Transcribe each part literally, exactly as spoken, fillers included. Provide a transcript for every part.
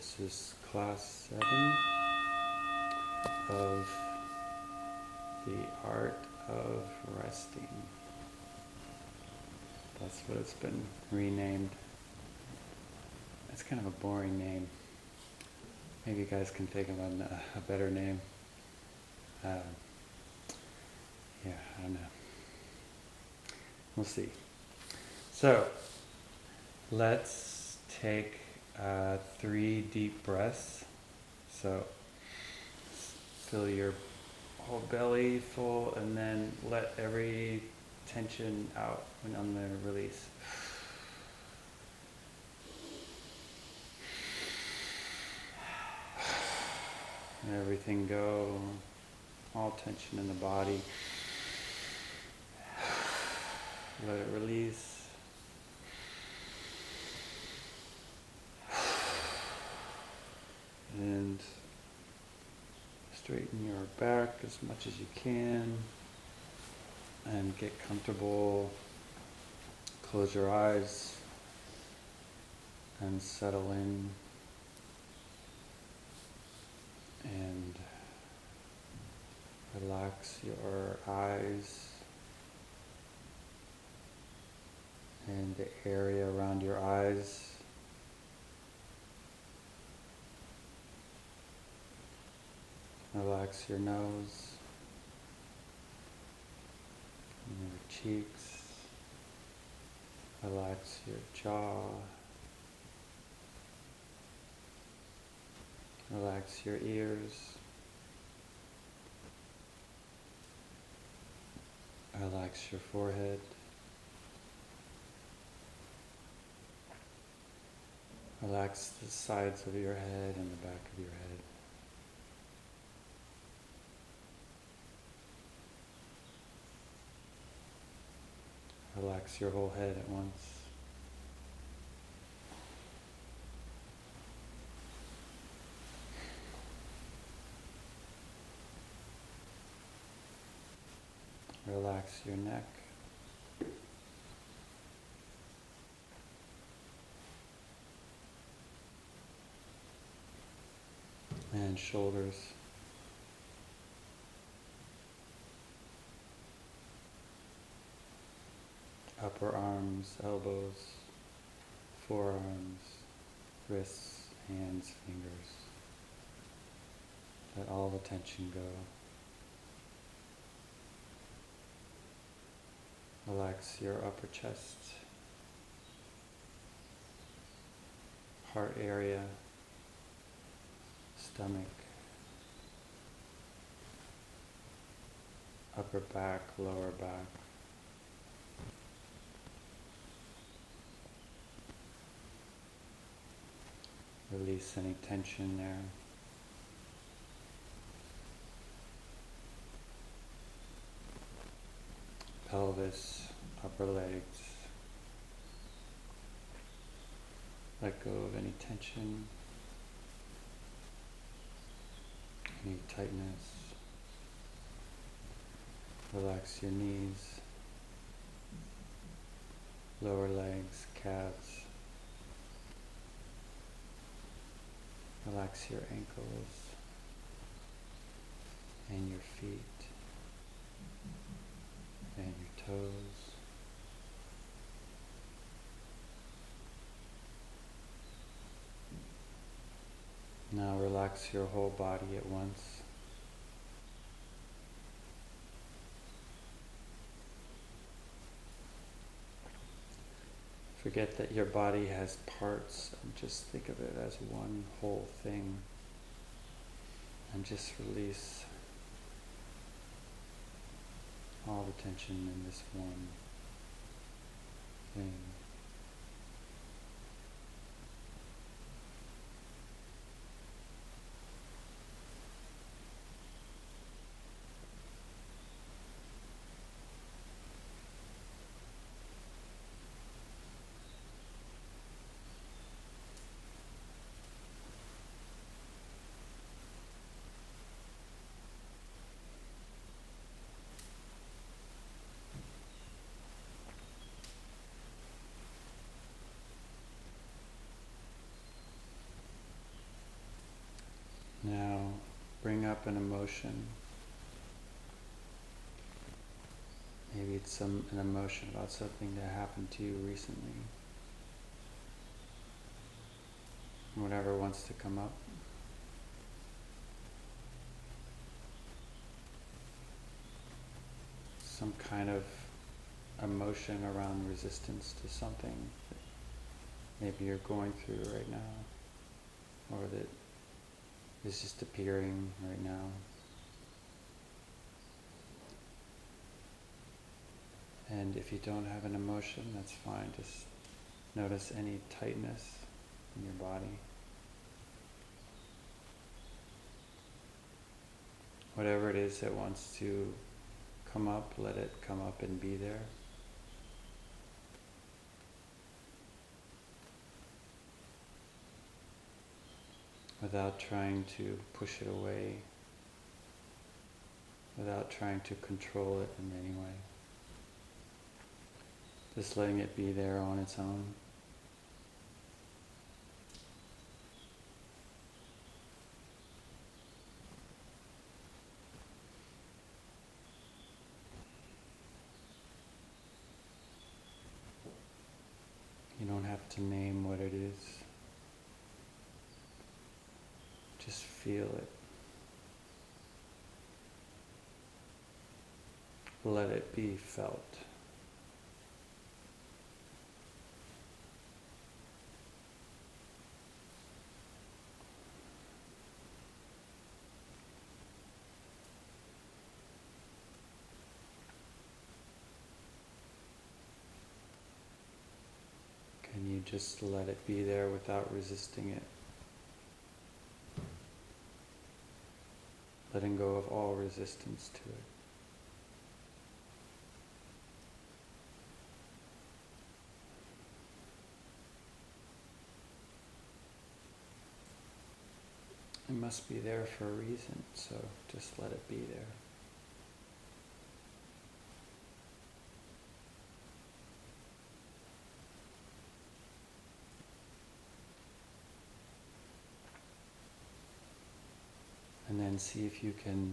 This is class seven of the art of resting. That's what it's been renamed. It's kind of a boring name. Maybe you guys can think of a, a better name. Uh, yeah, I don't know. We'll see. So, let's take uh, three deep breaths. So, fill your whole belly full and then let every tension out when on the release. Let everything go, all tension in the body. Let it release. And straighten your back as much as you can. And get comfortable. Close your eyes. And settle in. And relax your eyes. And the area around your eyes. Relax your nose, and your cheeks. Relax your jaw. Relax your ears. Relax your forehead. Relax the sides of your head and the back of your head. Relax your whole head at once. Relax your neck. And shoulders. Upper arms, elbows, forearms, wrists, hands, fingers. Let all the tension go. Relax your upper chest, heart area, stomach, upper back, lower back. Release any tension there. Pelvis, upper legs. Let go of any tension, any tightness. Relax your knees, lower legs, calves. Relax your ankles and your feet and your toes. Now relax your whole body at once. Forget that your body has parts and just think of it as one whole thing. And just release all the tension in this one thing. Now bring up an emotion. Maybe it's some an emotion about something that happened to you recently. Whatever wants to come up. Some kind of emotion around resistance to something that maybe you're going through right now, or that is just appearing right now. And if you don't have an emotion, that's fine. Just notice any tightness in your body. Whatever it is that wants to come up, let it come up and be there. Without trying to push it away, without trying to control it in any way. Just letting it be there on its own. You don't have to name what it is. Just feel it. Let it be felt. Can you just let it be there without resisting it? Letting go of all resistance to it. It must be there for a reason, so just let it be there. And then see if you can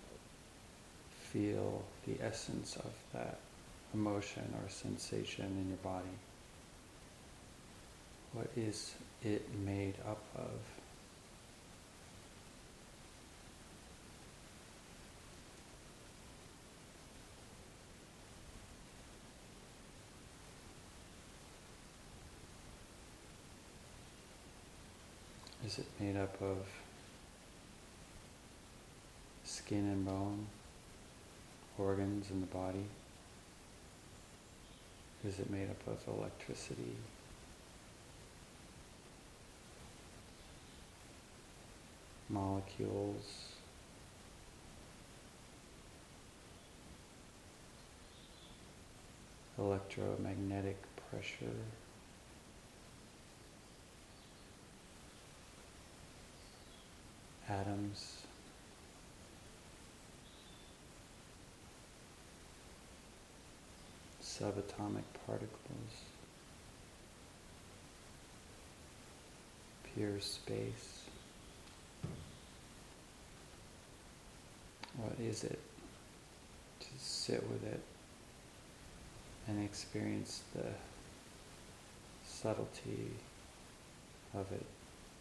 feel the essence of that emotion or sensation in your body. What is it made up of? Is it made up of skin and bone, organs in the body? Is it made up of electricity, molecules, electromagnetic pressure, atoms? Subatomic particles, pure space. What is it? Just sit with it and experience the subtlety of it.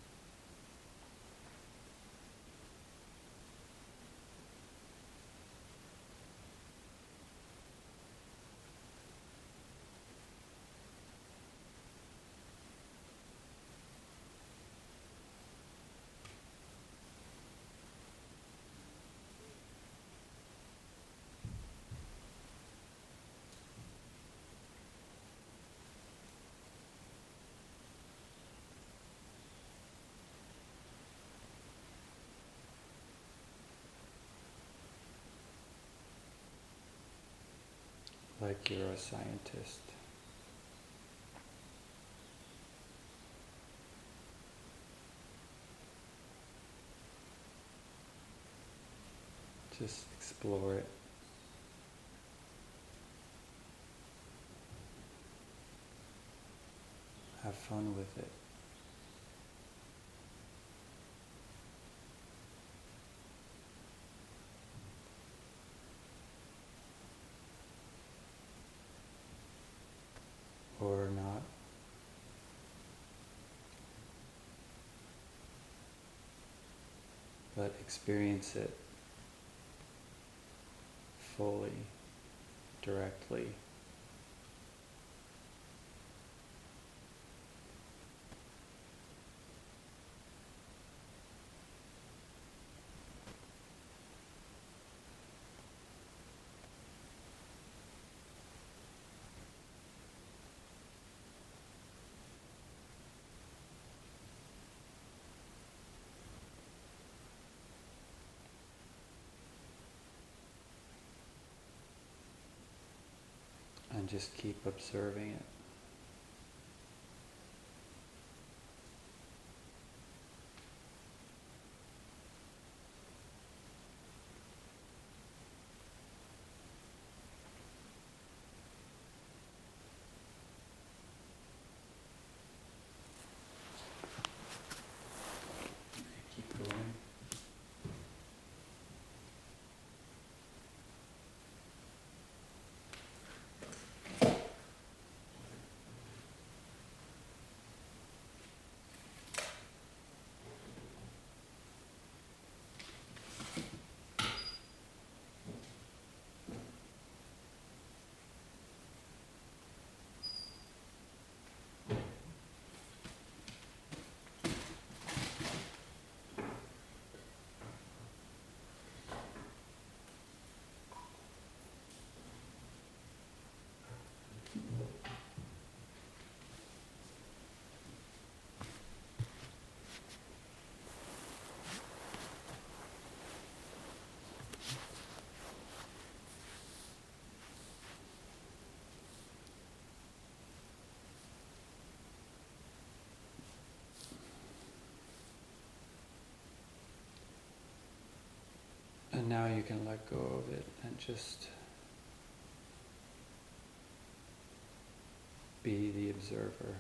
Like you're a scientist. Just explore it. Have fun with it. but experience it fully, directly. And just keep observing it. Keep going. And now you can let go of it and just be the observer.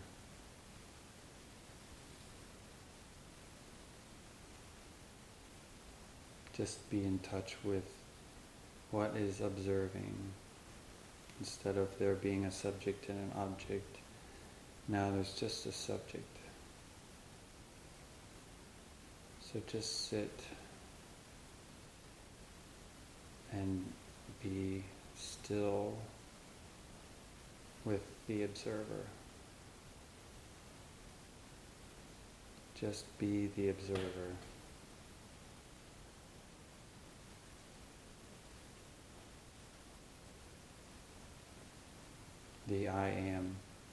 Just be in touch with what is observing. Instead of there being a subject and an object, now there's just a subject. So just sit and be still with the observer. Just be the observer. The I am.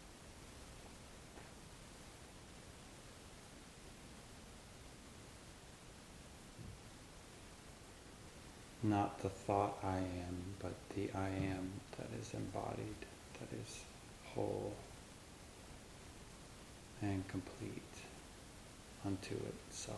Not the thought I am, but the I am that is embodied, that is whole and complete unto itself.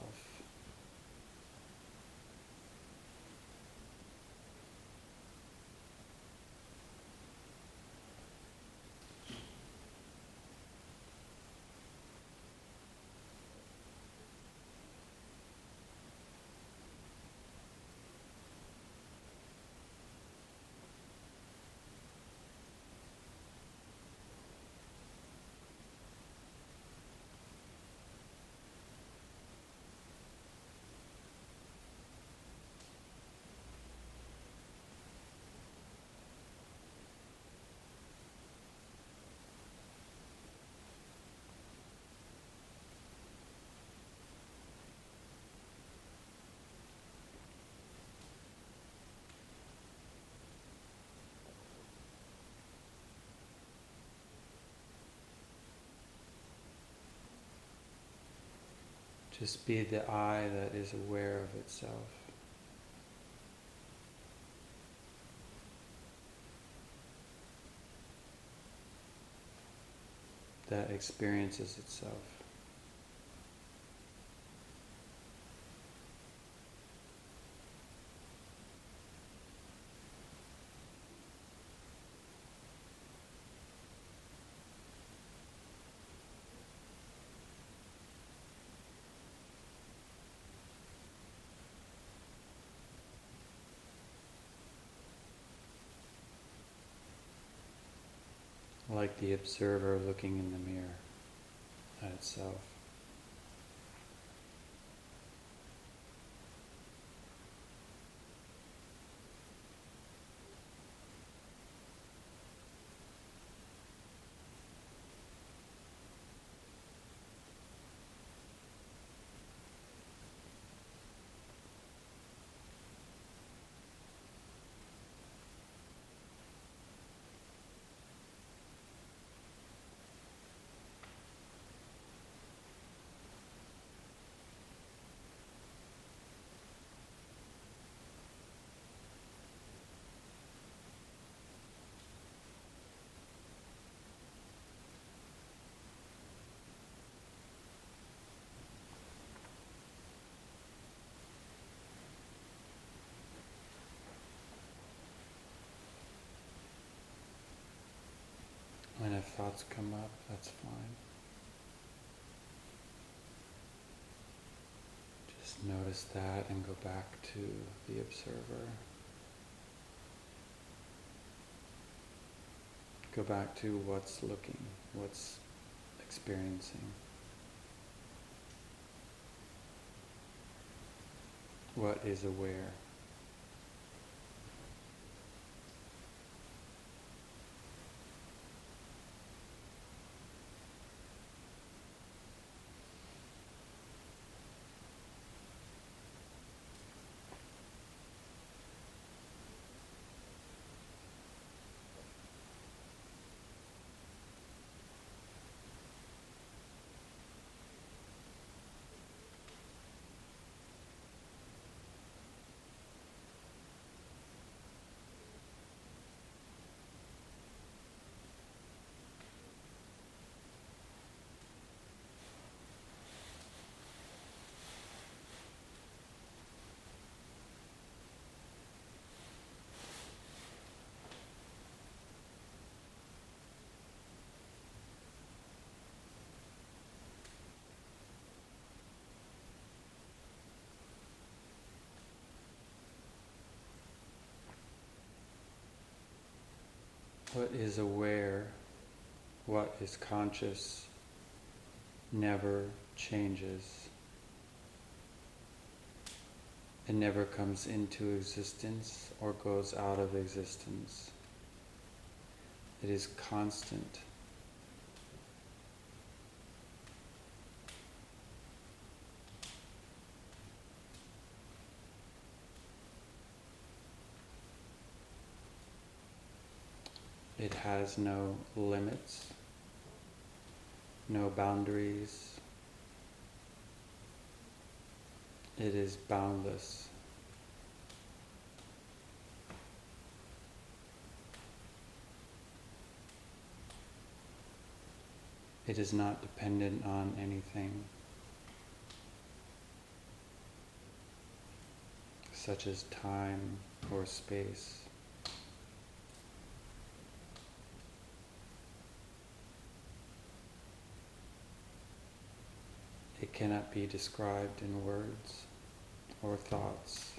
Just be the I that is aware of itself. That experiences itself. Like the observer looking in the mirror at itself. thoughts come up, that's fine. Just notice that and go back to the observer. Go back to what's looking, what's experiencing. What is aware? What is aware, what is conscious, never changes. It never comes into existence or goes out of existence. It is constant. It has no limits, no boundaries. It is boundless. It is not dependent on anything, such as time or space. It cannot be described in words or thoughts.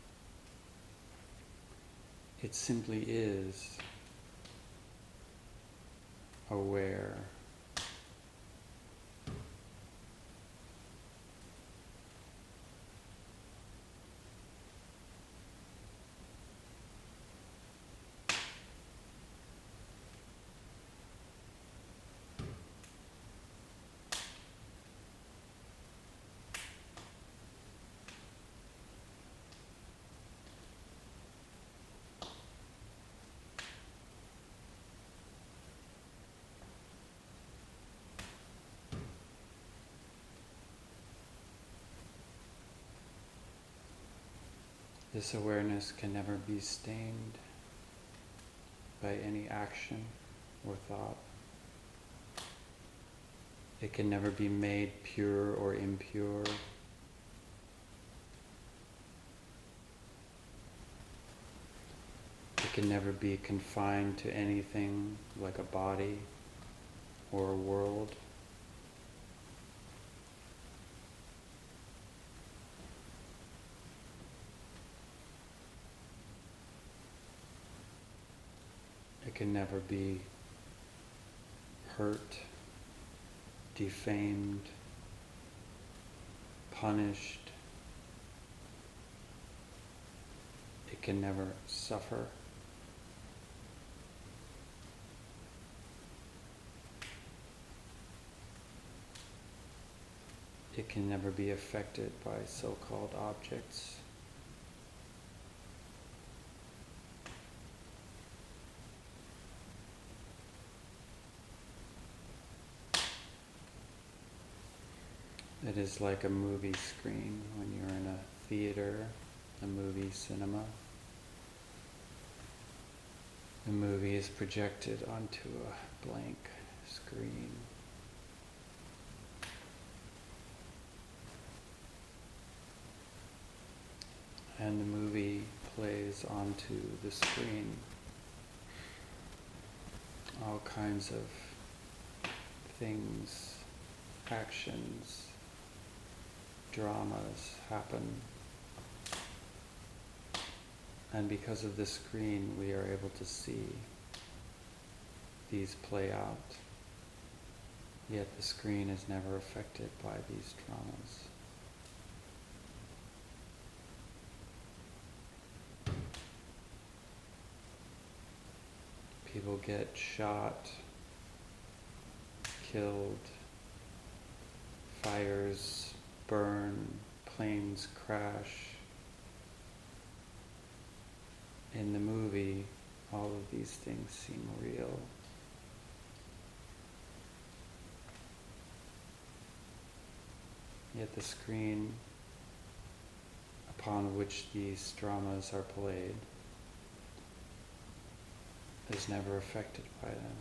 It simply is aware. This awareness can never be stained by any action or thought. It can never be made pure or impure. It can never be confined to anything like a body or a world. It can never be hurt, defamed, punished. It can never suffer. It can never be affected by so-called objects. It is like a movie screen when you're in a theater, a movie cinema. The movie is projected onto a blank screen. And the movie plays onto the screen all kinds of things, actions, dramas happen. And because of the screen, we are able to see these play out. Yet the screen is never affected by these dramas. People get shot, killed, fires burn, planes crash. In the movie, all of these things seem real. Yet the screen upon which these dramas are played is never affected by them.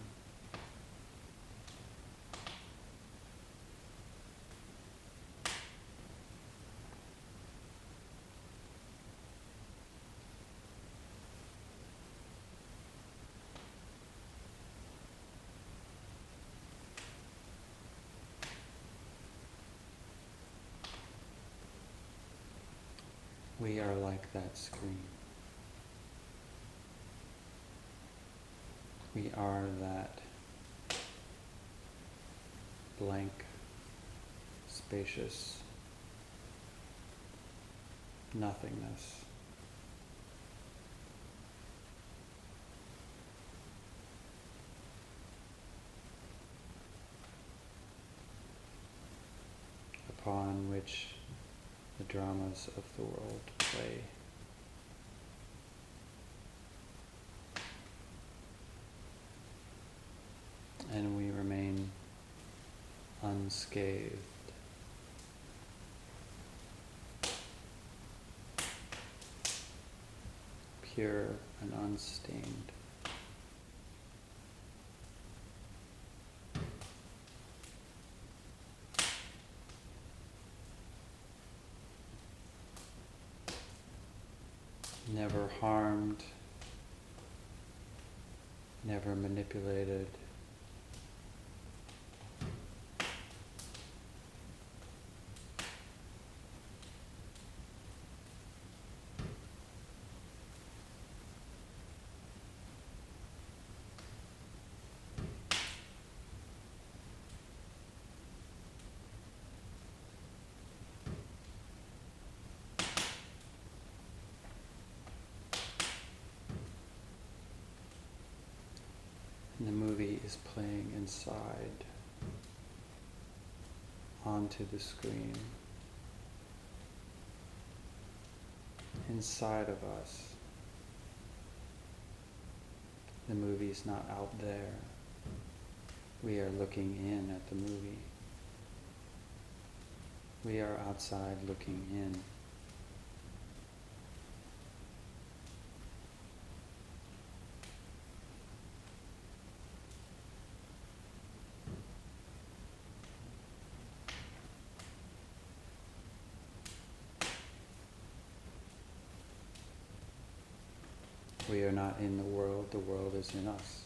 We are like that screen. We are that blank, spacious nothingness. Upon which the dramas of the world play. And we remain unscathed. Pure and unstained. Never harmed, never manipulated, and the movie is playing inside, onto the screen, inside of us. The movie's not out there. We are looking in at the movie. We are outside looking in. We are not in the world, the world is in us.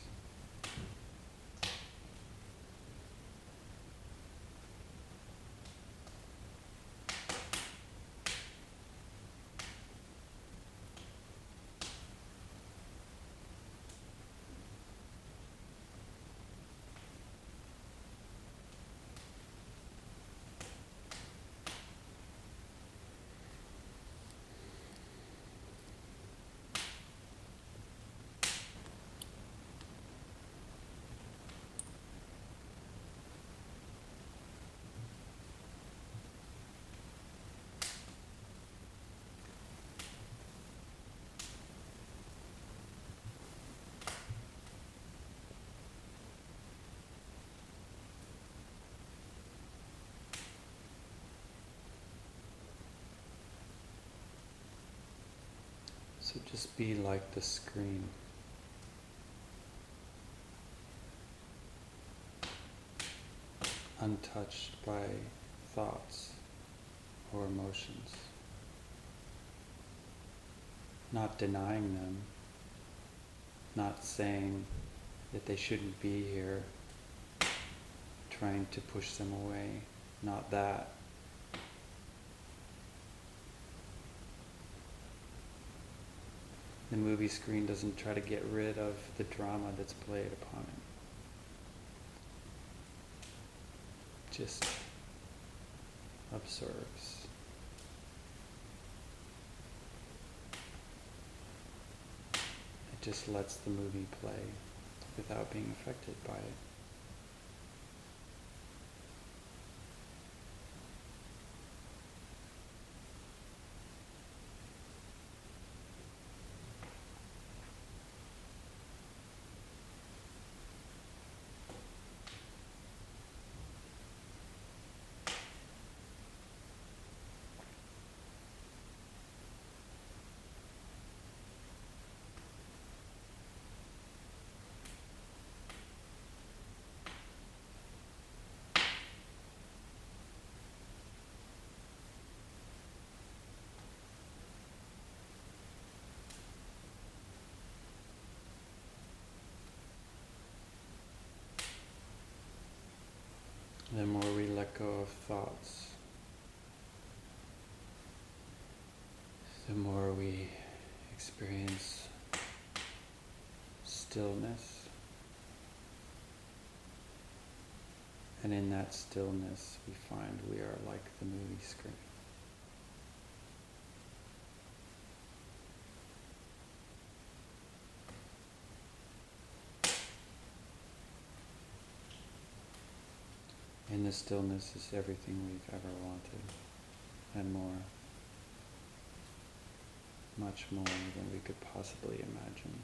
So just be like the screen. Untouched by thoughts or emotions. Not denying them. Not saying that they shouldn't be here. trying to push them away, not that. The movie screen doesn't try to get rid of the drama that's played upon it. Just observes. It just lets the movie play without being affected by it. The more we let go of thoughts, the more we experience stillness. And in that stillness, we find we are like the movie screen. In the stillness is everything we've ever wanted, and more, much more than we could possibly imagine.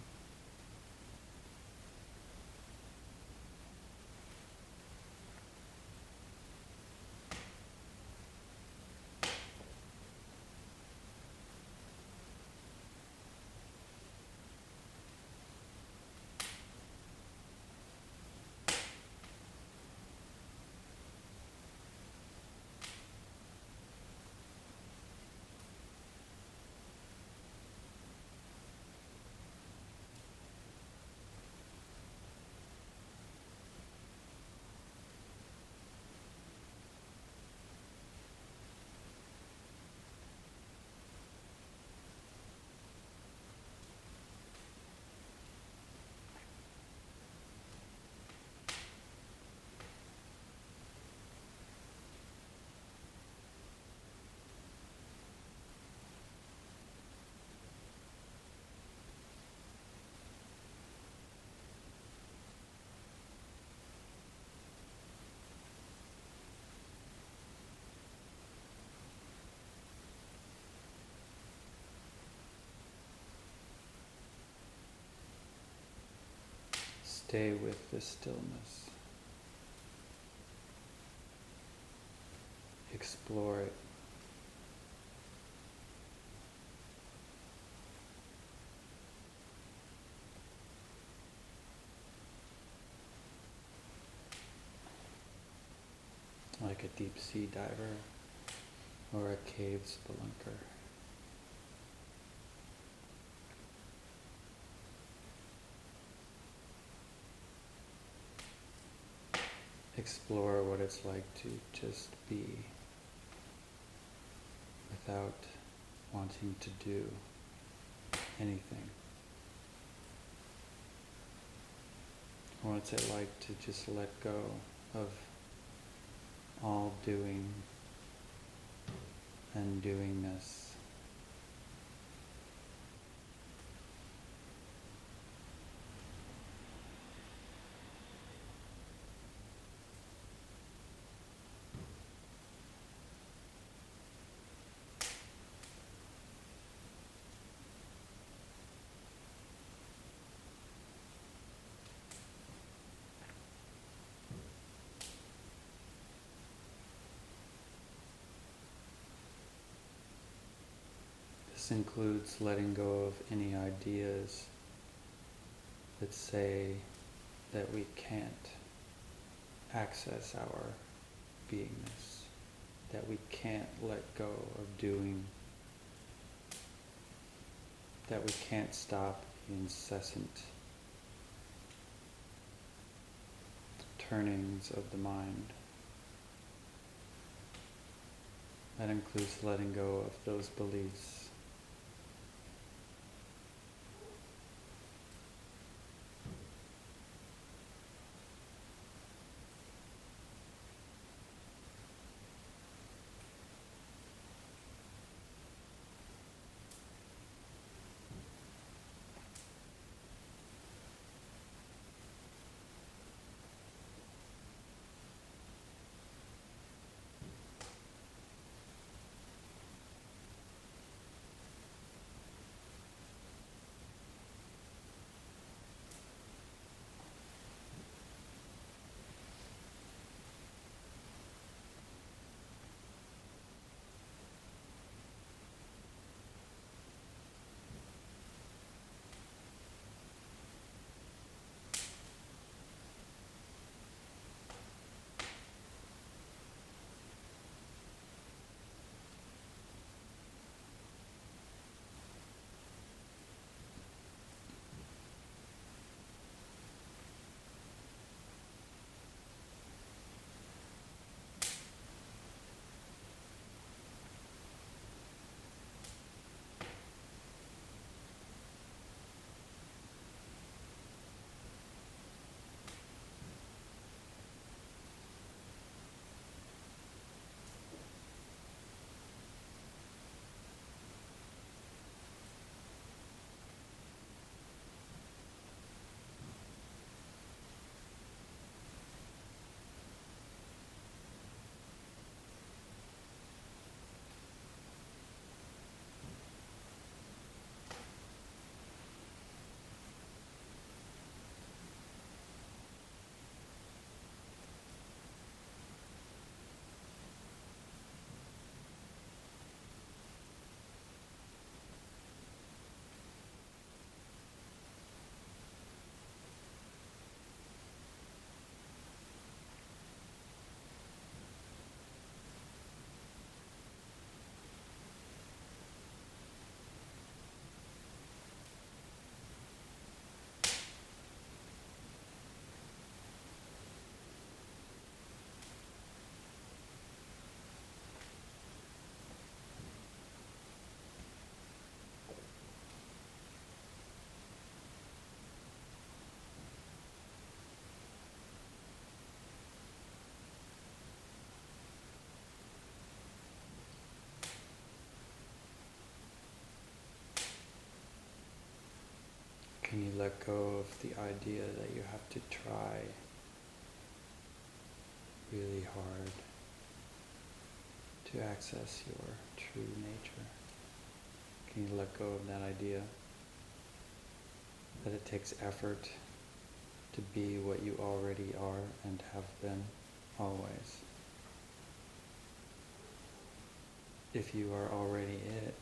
Stay with the stillness. Explore it. Like a deep sea diver or a cave spelunker. Explore what it's like to just be without wanting to do anything. What's it like to just let go of all doing and doingness? This includes letting go of any ideas that say that we can't access our beingness, that we can't let go of doing, that we can't stop the incessant turnings of the mind. That includes letting go of those beliefs. Can you let go of the idea that you have to try really hard to access your true nature? Can you let go of that idea that it takes effort to be what you already are and have been always? If you are already it,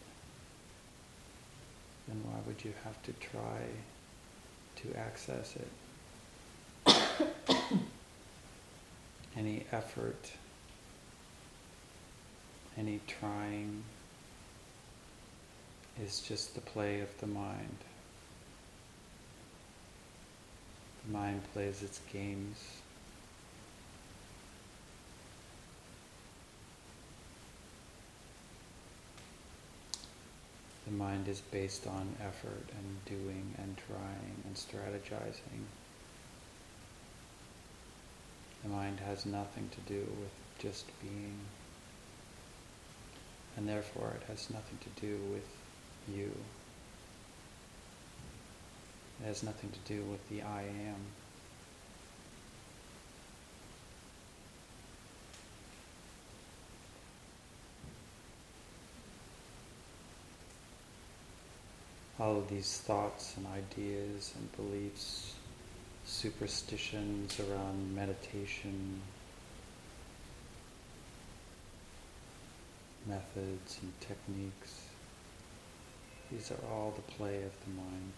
then why would you have to try to access it? Any effort, any trying is just the play of the mind. The mind plays its games. The mind is based on effort and doing and trying and strategizing. The mind has nothing to do with just being, and therefore it has nothing to do with you. It has nothing to do with the I am. All of these thoughts and ideas and beliefs, superstitions around meditation, methods and techniques, these are all the play of the mind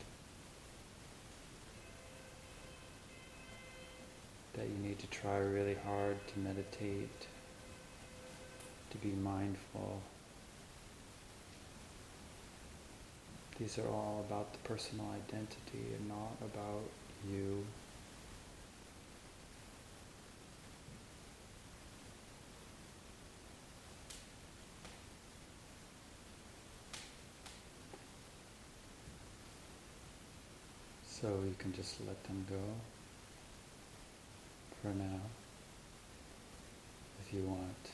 that you need to try really hard to meditate, to be mindful. These are all about the personal identity and not about you. So you can just let them go for now, if you want.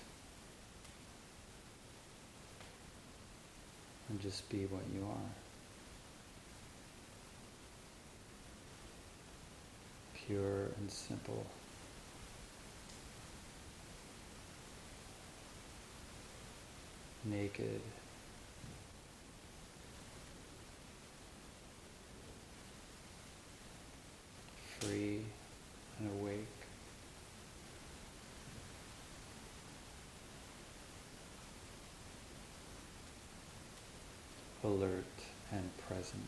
And just be what you are. Pure and simple. Naked. Free and awake. Alert and present.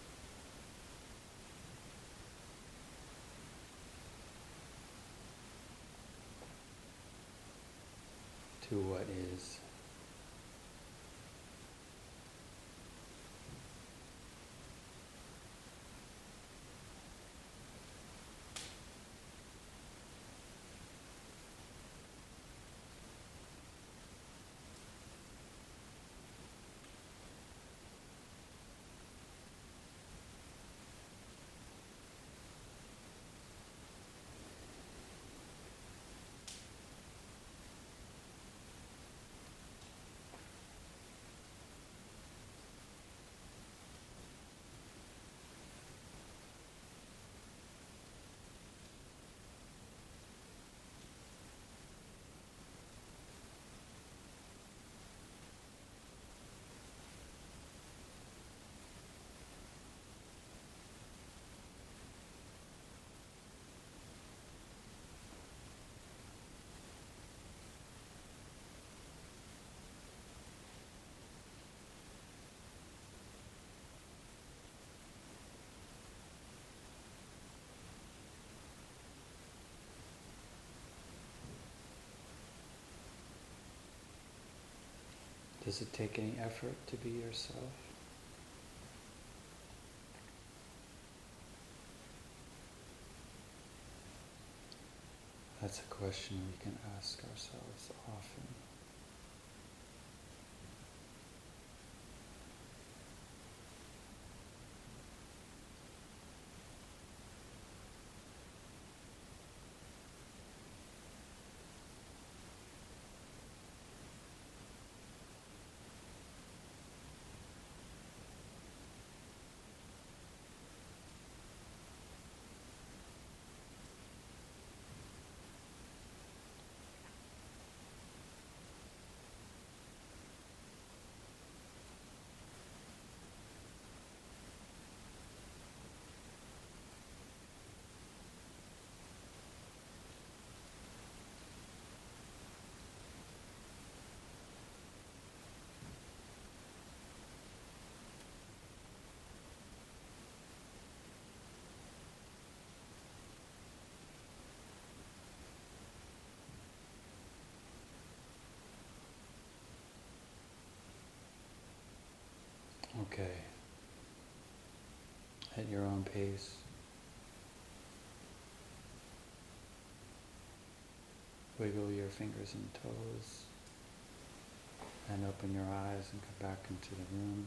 To what is. Does it take any effort to be yourself? That's a question we can ask ourselves often. Okay. At your own pace. Wiggle your fingers and toes. And open your eyes and come back into the room.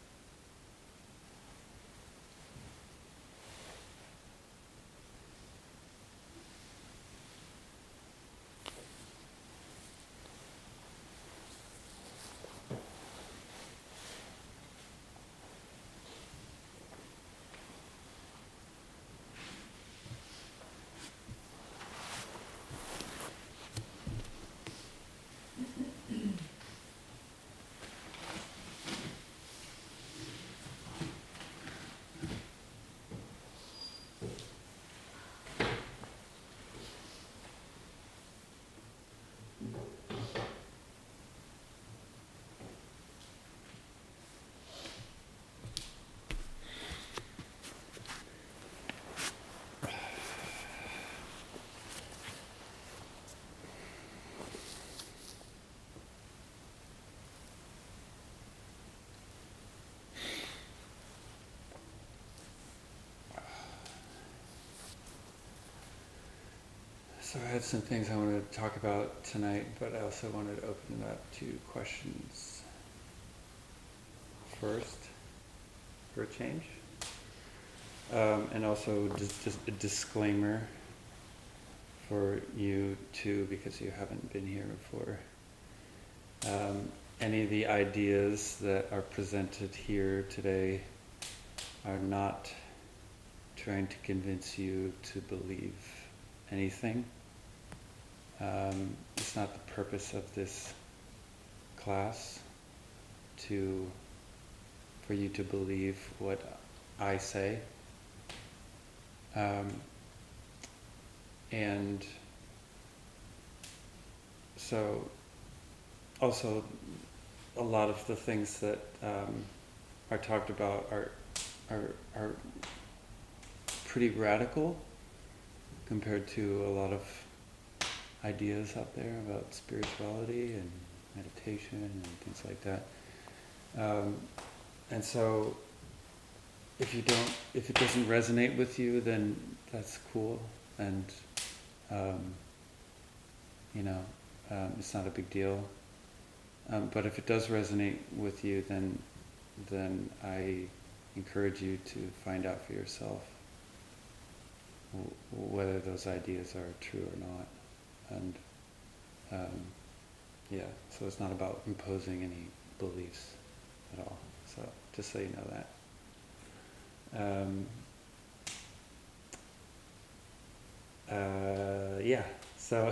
So I had some things I wanted to talk about tonight, but I also wanted to open it up to questions first, for a change. Um, and also just, just a disclaimer for you too, because you haven't been here before. Um, any of the ideas that are presented here today are not trying to convince you to believe anything. Um, it's not the purpose of this class to for you to believe what I say. Um, and so also a lot of the things that um, are talked about are, are, are pretty radical compared to a lot of ideas out there about spirituality and meditation and things like that. Um, and so if you don't, if it doesn't resonate with you, then that's cool, and um, you know, um, it's not a big deal. Um, but if it does resonate with you, then then I encourage you to find out for yourself w- whether those ideas are true or not. And um, yeah, so it's not about imposing any beliefs at all. So just so you know that. Um, uh, yeah, so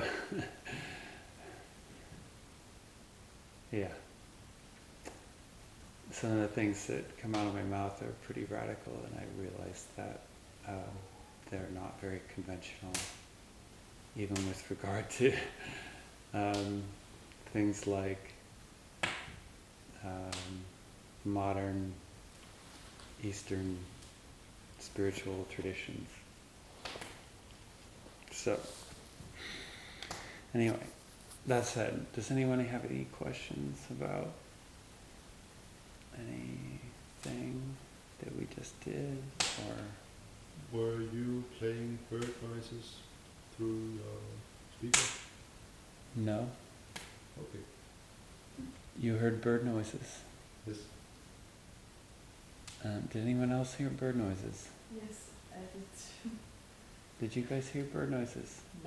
yeah. Some of the things that come out of my mouth are pretty radical, and I realize that um, they're not very conventional, even with regard to um, things like um, modern Eastern spiritual traditions. So, anyway, that said, does anyone have any questions about anything that we just did, or? Were you playing bird noises through your speaker? No. Okay. You heard bird noises. Yes. Um, did anyone else hear bird noises? Yes, I did too. Did you guys hear bird noises? No.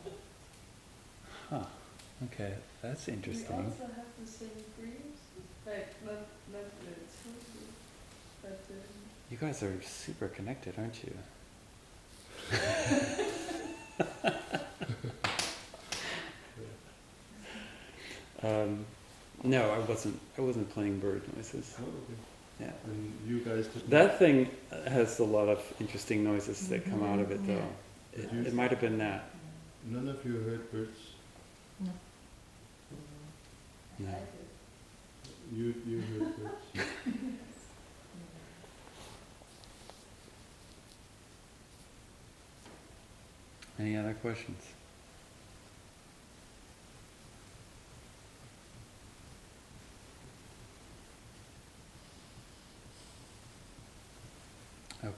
Huh. Okay, that's interesting. We also have the same dreams. Like, not, not uh, totally, but... Um, You guys are super connected, aren't you? um, no, I wasn't. I wasn't playing bird noises. Oh, okay. Yeah. And you guys didn't. That thing has a lot of interesting noises that come out of it, though. Yeah. It, it might have been that. None of you heard birds. No. No. I did. You you heard birds. Any other questions? Okay.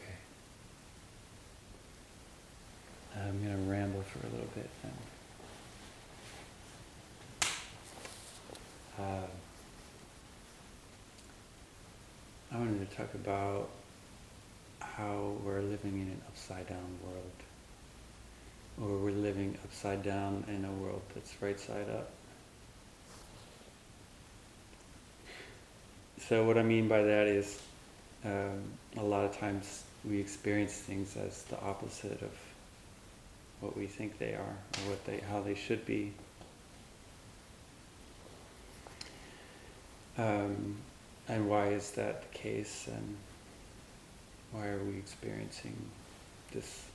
I'm going to ramble for a little bit then. Uh, I wanted to talk about how we're living in an upside down world. Or we're living upside down in a world that's right side up. So what I mean by that is um, a lot of times we experience things as the opposite of what we think they are, or what they, how they should be. Um, and why is that the case, and why are we experiencing this,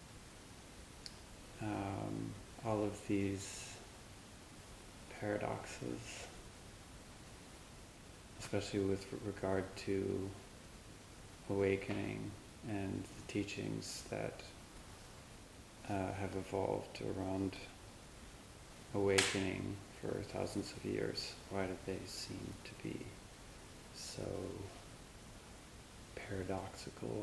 um, all of these paradoxes, especially with regard to awakening and the teachings that uh, have evolved around awakening for thousands of years. Why do they seem to be so paradoxical?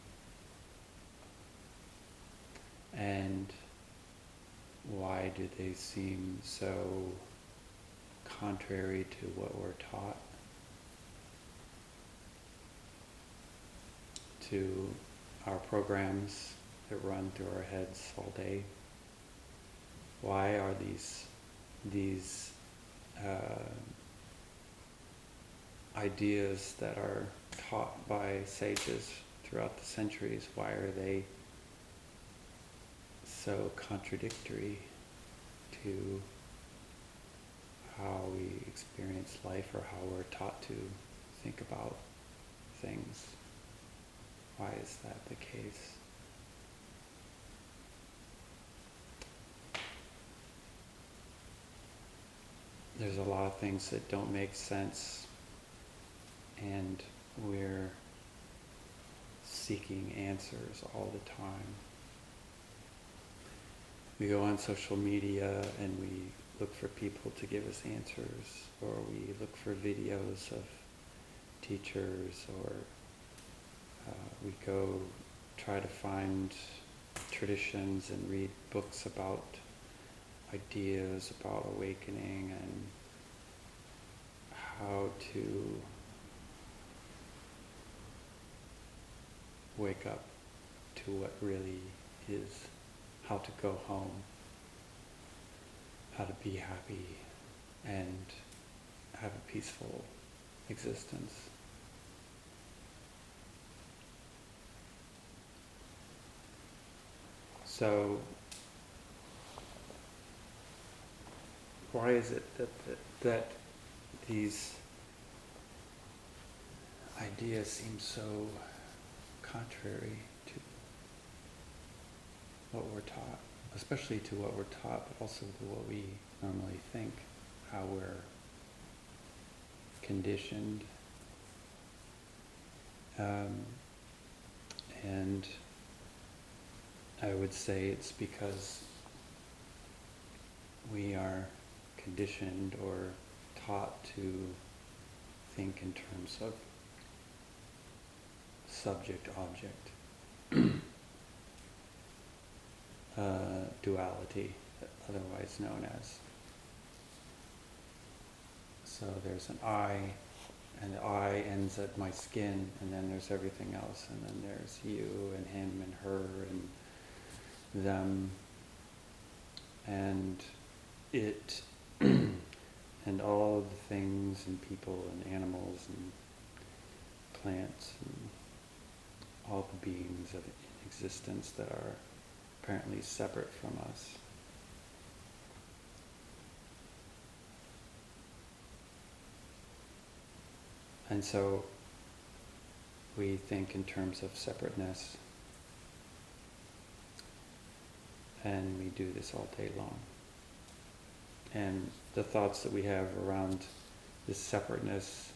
And why do they seem so contrary to what we're taught? To our programs that run through our heads all day. Why are these these uh, ideas that are taught by sages throughout the centuries, why are they so contradictory to how we experience life or how we're taught to think about things? Why is that the case? There's a lot of things that don't make sense, and we're seeking answers all the time. We go on social media and we look for people to give us answers, or we look for videos of teachers, or uh, we go try to find traditions and read books about ideas about awakening and how to wake up to what really is, how to go home, how to be happy and have a peaceful existence. So, why is it that, that, that these ideas seem so contrary to what we're taught, especially to what we're taught, but also to what we normally think, how we're conditioned? Um, and I would say it's because we are conditioned or taught to think in terms of subject-object uh, duality, otherwise known as. So there's an I, and the I ends at my skin, and then there's everything else, and then there's you and him and her and them and it and all of the things and people and animals and plants and all the beings of existence that are apparently separate from us. And so we think in terms of separateness, and we do this all day long. And the thoughts that we have around this separateness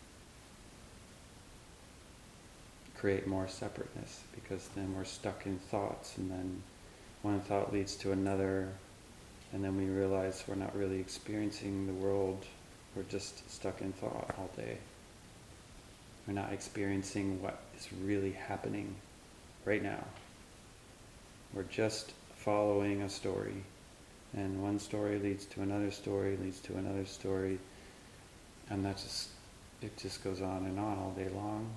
create more separateness, because then we're stuck in thoughts, and then one thought leads to another, and then we realize we're not really experiencing the world, we're just stuck in thought all day. We're not experiencing what is really happening right now. We're just following a story, and one story leads to another story, leads to another story, and that just, it just goes on and on all day long.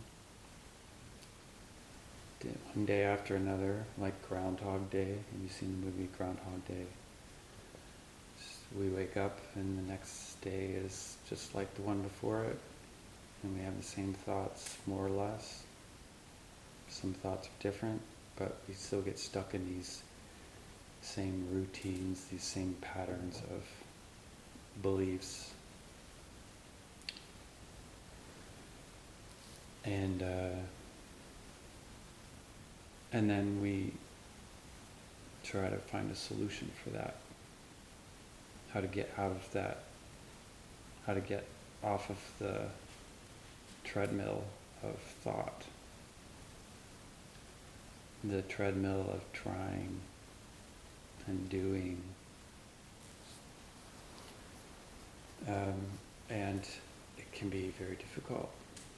One day after another, like Groundhog Day. Have you seen the movie Groundhog Day? We wake up and the next day is just like the one before it, and we have the same thoughts, more or less. Some thoughts are different, but we still get stuck in these same routines, these same patterns of beliefs. And uh, and then we try to find a solution for that. How to get out of that, how to get off of the treadmill of thought, the treadmill of trying and doing. Um, and it can be very difficult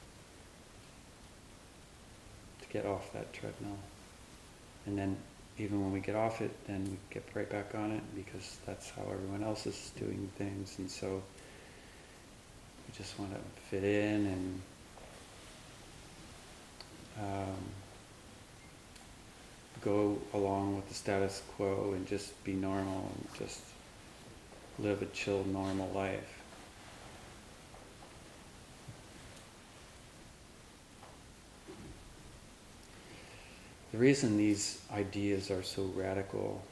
to get off that treadmill. And then even when we get off it, then we get right back on it, because that's how everyone else is doing things. And so we just want to fit in and um, go along with the status quo and just be normal and just live a chill, normal life. The reason these ideas are so radical,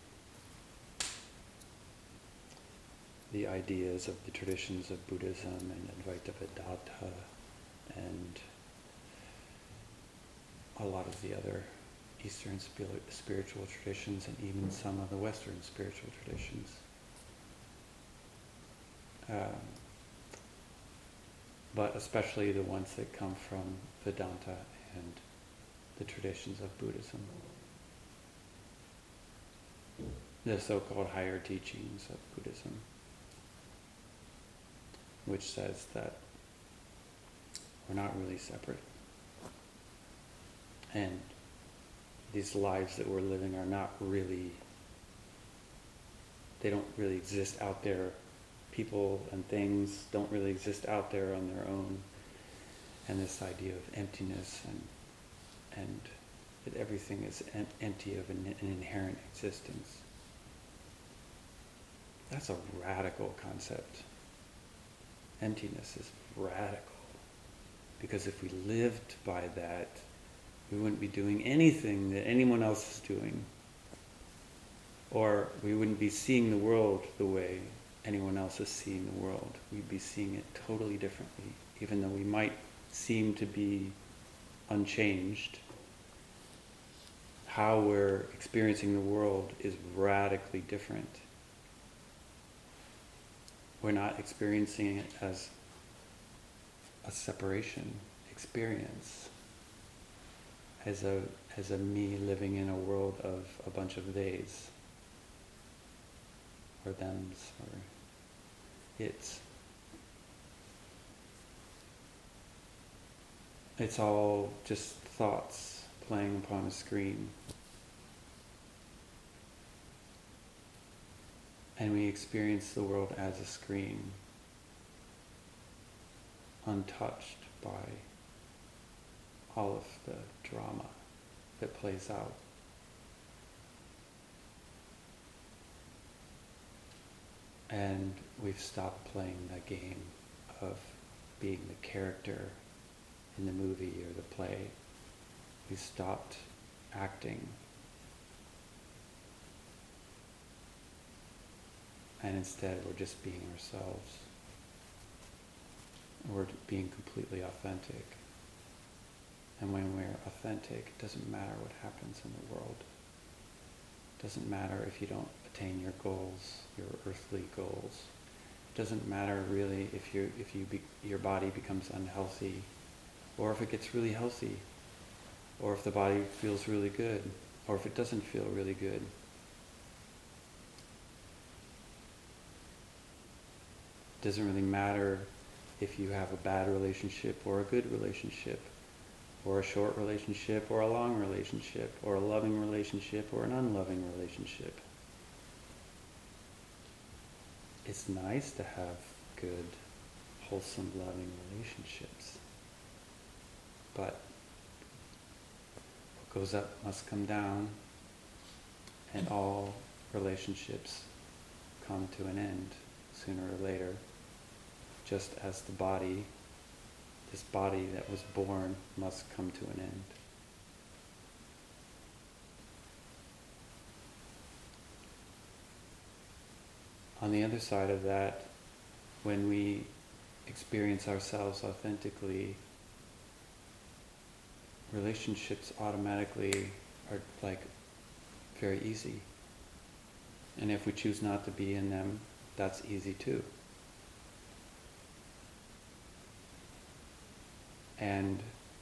the ideas of the traditions of Buddhism and Advaita Vedanta and a lot of the other Eastern spiritual traditions and even some of the Western spiritual traditions. Um, but especially the ones that come from Vedanta and the traditions of Buddhism. The so-called higher teachings of Buddhism, which says that we're not really separate. And these lives that we're living are not really, they don't really exist out there. People and things don't really exist out there on their own. And this idea of emptiness and and that everything is em- empty of an, an inherent existence. That's a radical concept. Emptiness is radical. Because if we lived by that, we wouldn't be doing anything that anyone else is doing. Or we wouldn't be seeing the world the way anyone else is seeing the world. We'd be seeing it totally differently. Even though we might seem to be unchanged, how we're experiencing the world is radically different. We're not experiencing it as a separation experience, as a as a me living in a world of a bunch of theys, or thems, or it's. It's all just thoughts playing upon a screen. And we experience the world as a screen, untouched by all of the drama that plays out. And we've stopped playing the game of being the character in the movie or the play. We stopped acting. And instead we're just being ourselves. We're being completely authentic. And when we're authentic, it doesn't matter what happens in the world. It doesn't matter if you don't attain your goals, your earthly goals. It doesn't matter really if you if you be, your body becomes unhealthy, or if it gets really healthy, or if the body feels really good, or if it doesn't feel really good. It doesn't really matter if you have a bad relationship or a good relationship, or a short relationship or a long relationship, or a loving relationship or an unloving relationship. It's nice to have good, wholesome, loving relationships. But what goes up must come down, and all relationships come to an end sooner or later, just as the body, this body that was born, must come to an end. On the other side of that, when we experience ourselves authentically, relationships automatically are like very easy. And if we choose not to be in them, that's easy too. And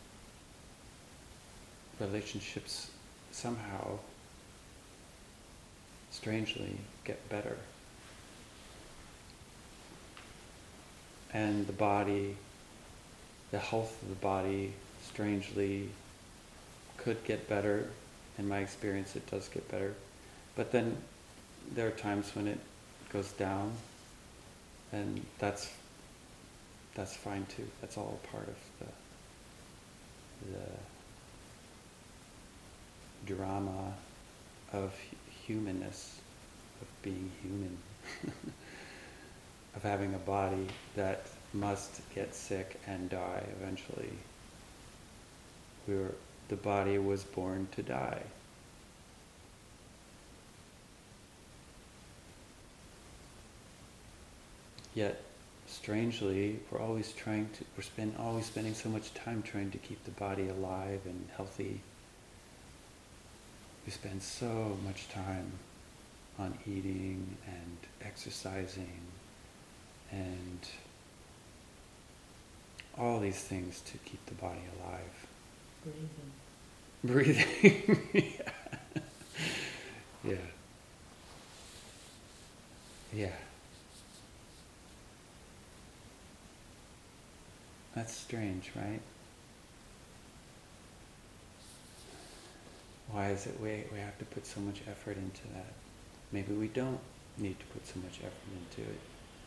relationships somehow, strangely, get better. And the body, the health of the body, strangely, could get better. In my experience, it does get better. But then there are times when it goes down, and that's that's fine too. That's all part of the the drama of hu- humanness, of being human, of having a body that must get sick and die eventually. We were, the body was born to die. Yet, strangely, we're always trying to, we're spend, always spending so much time trying to keep the body alive and healthy. We spend so much time on eating and exercising and all these things to keep the body alive. Breathing. Breathing. Yeah. Yeah. Yeah. That's strange, right? Why is it we, we have to put so much effort into that? Maybe we don't need to put so much effort into it.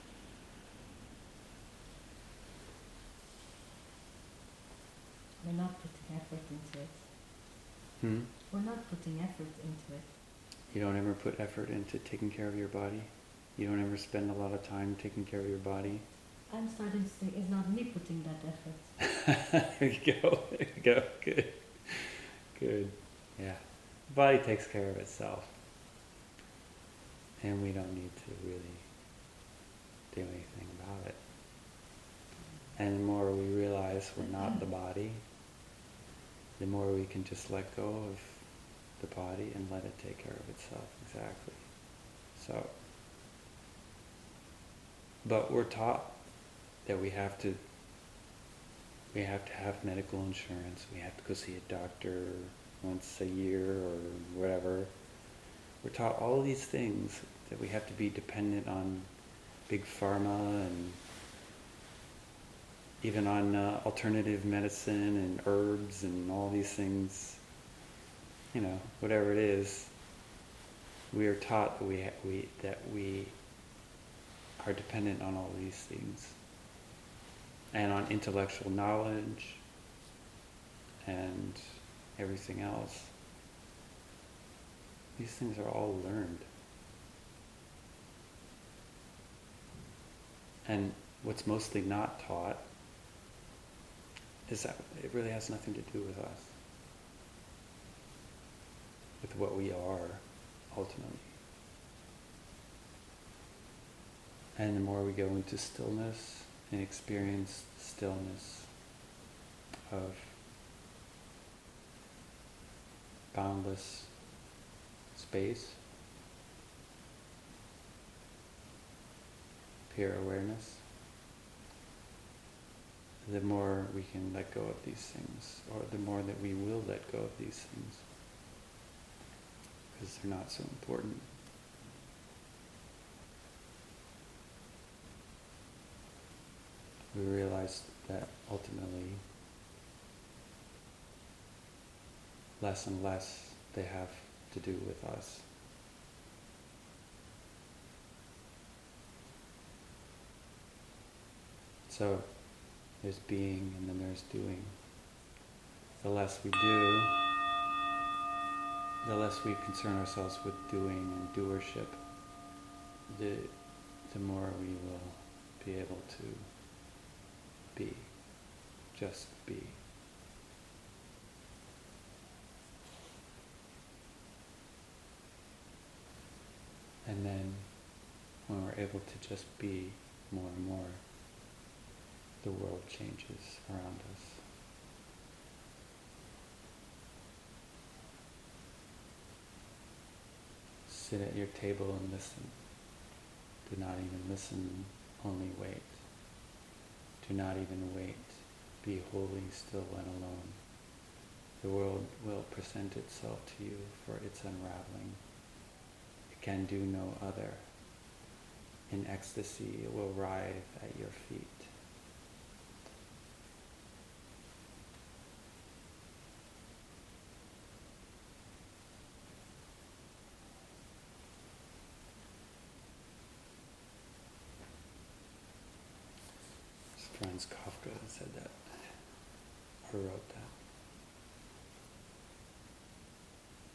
We're not putting effort into it. Hmm? We're not putting effort into it. You don't ever put effort into taking care of your body? You don't ever spend a lot of time taking care of your body? I'm starting to think it's not me putting that effort. There you go. There you go. Good. Good. Yeah. The body takes care of itself. And we don't need to really do anything about it. And the more we realize we're not the body, the more we can just let go of the body and let it take care of itself. Exactly. So, but we're taught that we have to we have to have medical insurance, we have to go see a doctor once a year or whatever. We're taught all these things, that we have to be dependent on big pharma and even on uh, alternative medicine and herbs and all these things, you know, whatever it is. We are taught that we, ha- we, that we are dependent on all these things. And on intellectual knowledge and everything else. These things are all learned. And what's mostly not taught is that it really has nothing to do with us, with what we are, ultimately. And the more we go into stillness and experience the stillness of boundless space, pure awareness, the more we can let go of these things, or the more that we will let go of these things, because they're not so important. We realize that ultimately less and less they have to do with us. So there's being and then there's doing. The less we do, the less we concern ourselves with doing and doership, the, the more we will be able to be, just be. And then when we're able to just be more and more, the world changes around us. Sit at your table and listen. Do not even listen, only wait. Do not even wait. Be wholly still and alone. The world will present itself to you for its unraveling. It can do no other. In ecstasy, it will writhe at your feet. Franz Kafka said that, or wrote that.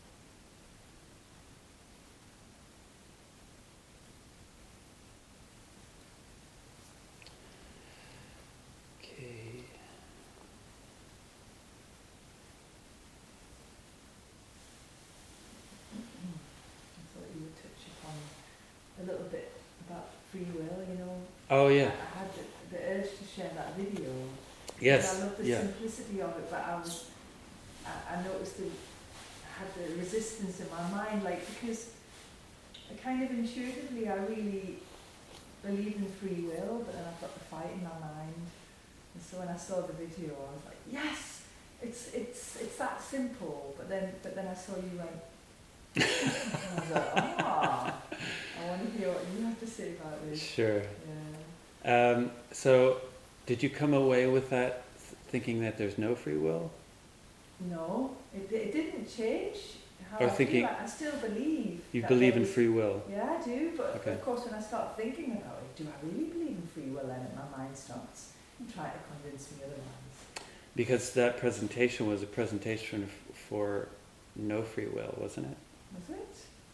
Oh I yeah. had the, the urge to share that video. Yes. And I love the Yeah. simplicity of it, but I was, I, I noticed that I had the resistance in my mind, like, because I kind of intuitively, I really believe in free will, but then I've got the fight in my mind. And so when I saw the video, I was like, yes, it's it's it's that simple. But then but then I saw you went, and I was like, ah, I want to hear what you have to say about this. Sure. Yeah. Um, so, did you come away with that th- thinking that there's no free will? No, it it didn't change how Or I thinking- feel. I still believe. You that believe there in is- free will. Yeah, I do. But Okay. of course, when I start thinking about it, do I really believe in free will? Then my mind starts trying to convince me otherwise. Because that presentation was a presentation f- for no free will, wasn't it? Was it?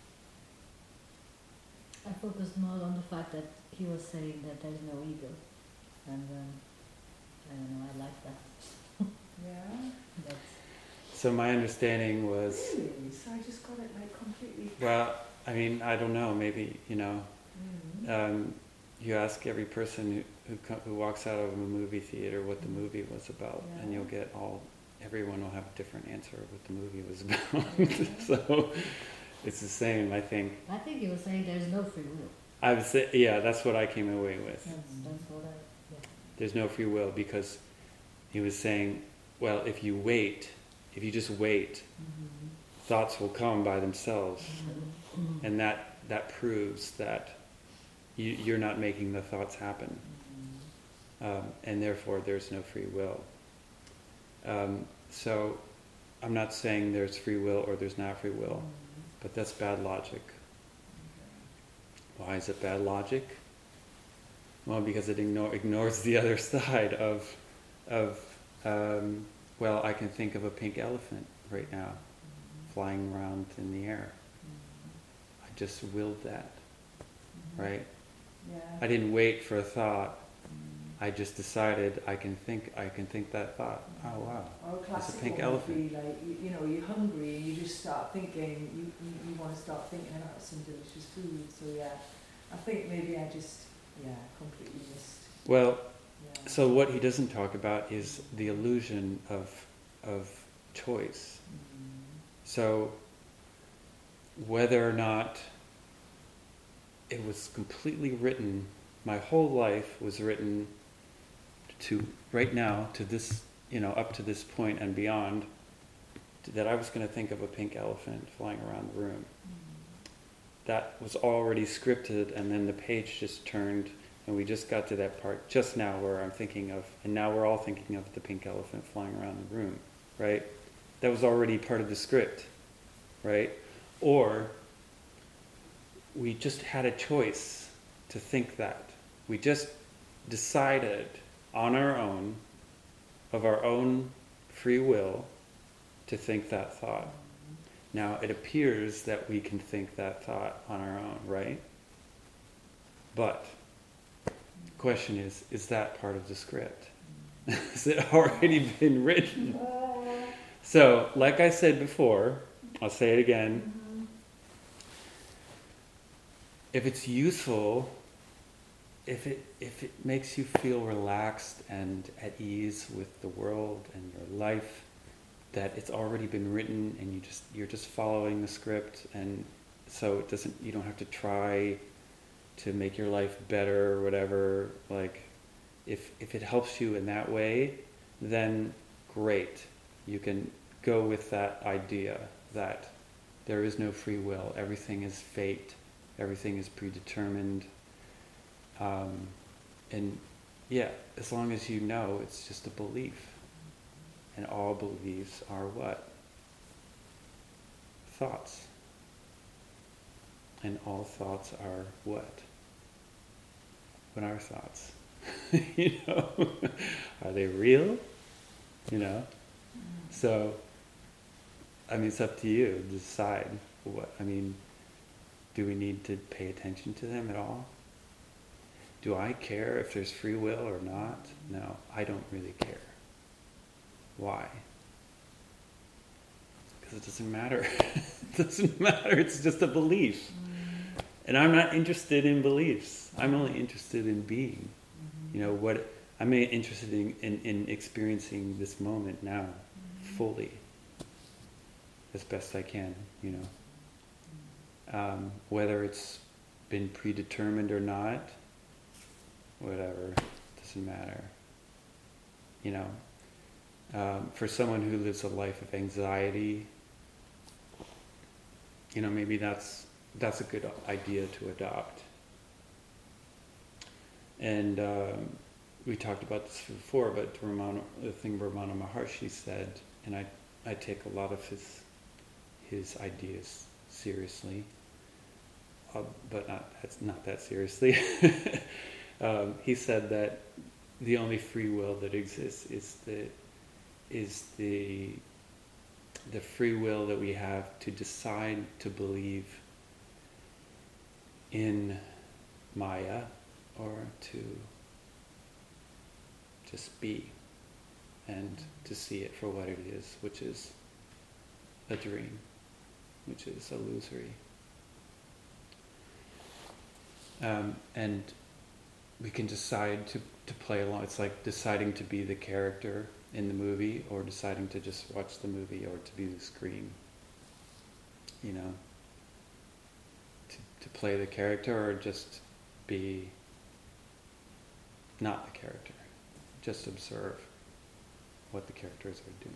I focused more on the fact that he was saying that there's no ego. And um, I don't know, I like that. Yeah. That's, So my understanding was, Really? So I just got it like completely. well, I mean, I don't know, maybe, you know, Mm. um, you ask every person who, who, co- who walks out of a movie theater what the movie was about, and Yeah. you'll get all, everyone will have a different answer of what the movie was about. Yeah. So it's the same, I think. I think he was saying there's no free will. I would say, yeah, that's what I came away with. That's, that's what I, yeah. There's no free will because he was saying, well, if you wait, if you just wait, Mm-hmm. thoughts will come by themselves, Mm-hmm. and that that proves that you, you're not making the thoughts happen, um, and therefore there's no free will. Um, so I'm not saying there's free will or there's not free will, but that's bad logic. Why is it bad logic? Well, because it ignore, ignores the other side of, of um, well, I can think of a pink elephant right now, flying around in the air. I just willed that, right? Yeah. I didn't wait for a thought. I just decided I can think. I can think that thought. Oh wow! Or a classic pink one elephant. would be like, you, you know, you're hungry and you just start thinking, you, you, you want to start thinking about some delicious food. So yeah, I think maybe I just, yeah, completely missed. Well, Yeah. so what he doesn't talk about is the illusion of of choice. Mm. So whether or not it was completely written, my whole life was written to right now, to this, you know, up to this point and beyond, that I was going to think of a pink elephant flying around the room. That was already scripted, and then the page just turned, and we just got to that part just now where I'm thinking of, and now we're all thinking of the pink elephant flying around the room, right? That was already part of the script, right? Or we just had a choice to think that. We just decided on our own, of our own free will, to think that thought. Now, it appears that we can think that thought on our own, right? But the question is, is that part of the script? Has it already been written? So, like I said before, I'll say it again. Mm-hmm. If it's useful, if it if it makes you feel relaxed and at ease with the world and your life, that it's already been written and you just you're just following the script, and so it doesn't you don't have to try to make your life better or whatever. Like, if if it helps you in that way, then great. You can go with that idea that there is no free will. Everything is fate. Everything is predetermined. Um, and yeah, as long as you know it's just a belief. And all beliefs are what? Thoughts. And all thoughts are what? What are thoughts? You know? Are they real? You know? So, I mean, it's up to you to decide what, I mean, do we need to pay attention to them at all? Do I care if there's free will or not? No, I don't really care. Why? Because it doesn't matter. It doesn't matter. It's just a belief. And I'm not interested in beliefs. I'm only interested in being. You know, what I'm interested in, in, in experiencing this moment now fully, as best I can, you know. Um, whether it's been predetermined or not, whatever, doesn't matter. You know, um, for someone who lives a life of anxiety, you know, maybe that's that's a good idea to adopt. And um, we talked about this before, but Ramana, the thing Ramana Maharshi said, and I, I take a lot of his his ideas seriously, uh, but not that's not that seriously. um, he said that the only free will that exists is the is the the free will that we have to decide to believe in Maya, or to just be and to see it for what it is, which is a dream, which is illusory. Um, and we can decide to, to play along. It's like deciding to be the character in the movie, or deciding to just watch the movie, or to be the screen. You know, to, to play the character, or just be not the character. Just observe what the characters are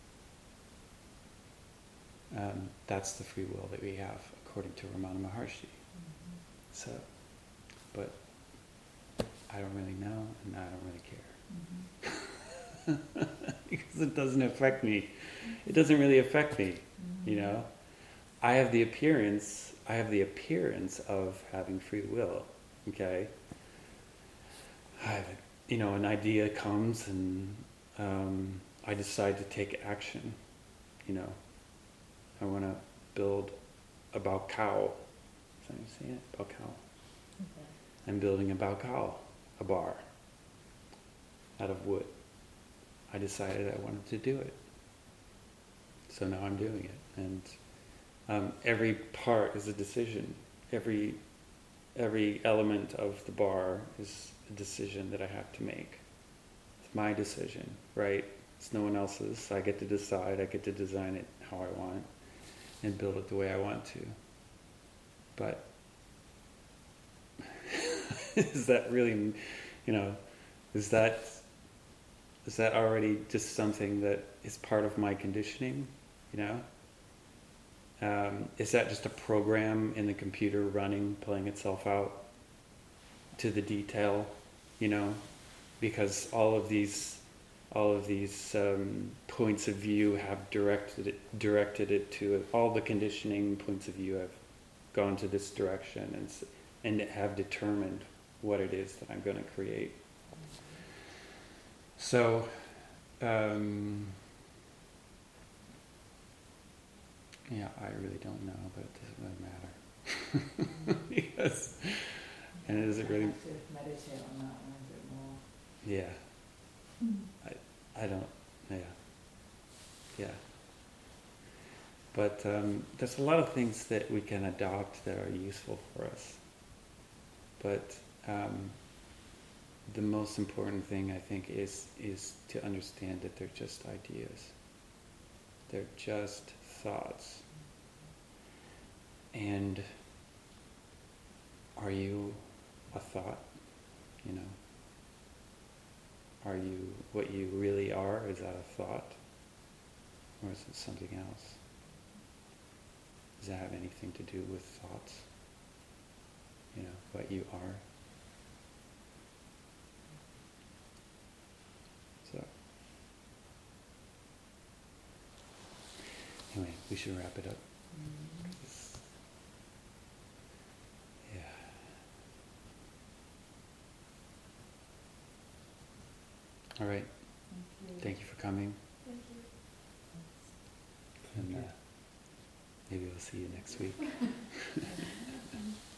doing. Um, that's the free will that we have, according to Ramana Maharshi. Mm-hmm. So, but I don't really know, and I don't really care. Mm-hmm. Because it doesn't affect me. It doesn't really affect me, mm-hmm. you know? I have the appearance, I have the appearance of having free will, okay? I have, you know, an idea comes and um, I decide to take action, you know. I want to build a Baokao. Is that how you say it? Baokao. Okay. I'm building a Baokao, a bar, out of wood. I decided I wanted to do it. So now I'm doing it. And um, every part is a decision. Every every element of the bar is a decision that I have to make. It's my decision, right? It's no one else's. I get to decide. I get to design it how I want and build it the way I want to. But is that really, you know, is that is that already just something that is part of my conditioning, you know? Um, is that just a program in the computer running, playing itself out to the detail, you know? Because all of these, all of these um, points of view have directed it, directed it to it. All the conditioning points of view have gone to this direction and and have determined what it is that I'm going to create. So. Um, Yeah, I really don't know, but it doesn't really matter. Because, and it doesn't really. I have to meditate on that one a bit more. Yeah. Mm. I I don't. Yeah. Yeah. But um, there's a lot of things that we can adopt that are useful for us. But um, the most important thing, I think, is is to understand that they're just ideas. They're just thoughts. And are you a thought? You know? Are you what you really are? Is that a thought? Or is it something else? Does that have anything to do with thoughts? You know, what you are? So, anyway, we should wrap it up. Mm-hmm. Yeah. All right. Thank you. Thank you for coming. Thank you. And uh, maybe we'll see you next week.